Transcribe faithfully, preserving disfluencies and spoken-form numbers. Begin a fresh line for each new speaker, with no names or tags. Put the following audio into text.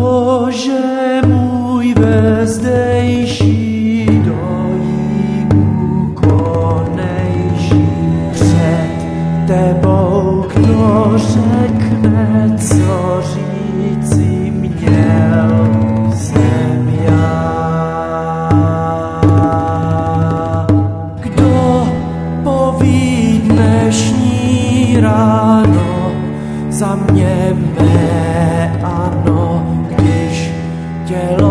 Bože můj vezdejší, dojíbukonejší, před tebou kdo řekne, co říci měl, jsem já. Kdo poví dnešní ráno za mě mé ano, když tělo